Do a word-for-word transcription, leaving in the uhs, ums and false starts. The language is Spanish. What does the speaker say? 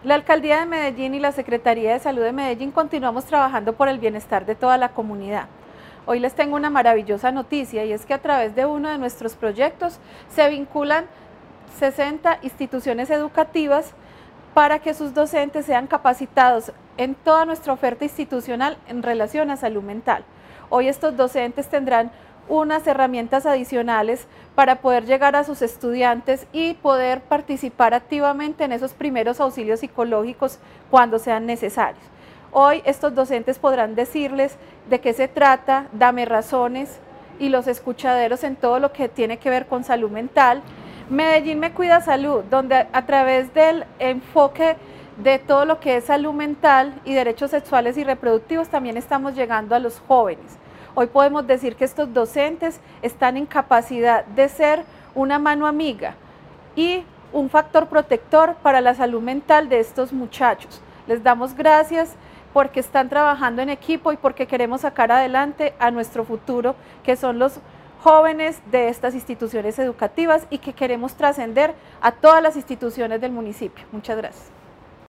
La Alcaldía de Medellín y la Secretaría de Salud de Medellín continuamos trabajando por el bienestar de toda la comunidad. Hoy les tengo una maravillosa noticia y es que a través de uno de nuestros proyectos se vinculan sesenta instituciones educativas para que sus docentes sean capacitados en toda nuestra oferta institucional en relación a salud mental. Hoy estos docentes tendrán unas herramientas adicionales para poder llegar a sus estudiantes y poder participar activamente en esos primeros auxilios psicológicos cuando sean necesarios. Hoy estos docentes podrán decirles de qué se trata, dame razones y los escuchaderos en todo lo que tiene que ver con salud mental. Medellín Me Cuida Salud, donde a través del enfoque de todo lo que es salud mental y derechos sexuales y reproductivos también estamos llegando a los jóvenes. Hoy podemos decir que estos docentes están en capacidad de ser una mano amiga y un factor protector para la salud mental de estos muchachos. Les damos gracias porque están trabajando en equipo y porque queremos sacar adelante a nuestro futuro, que son los jóvenes de estas instituciones educativas y que queremos trascender a todas las instituciones del municipio. Muchas gracias.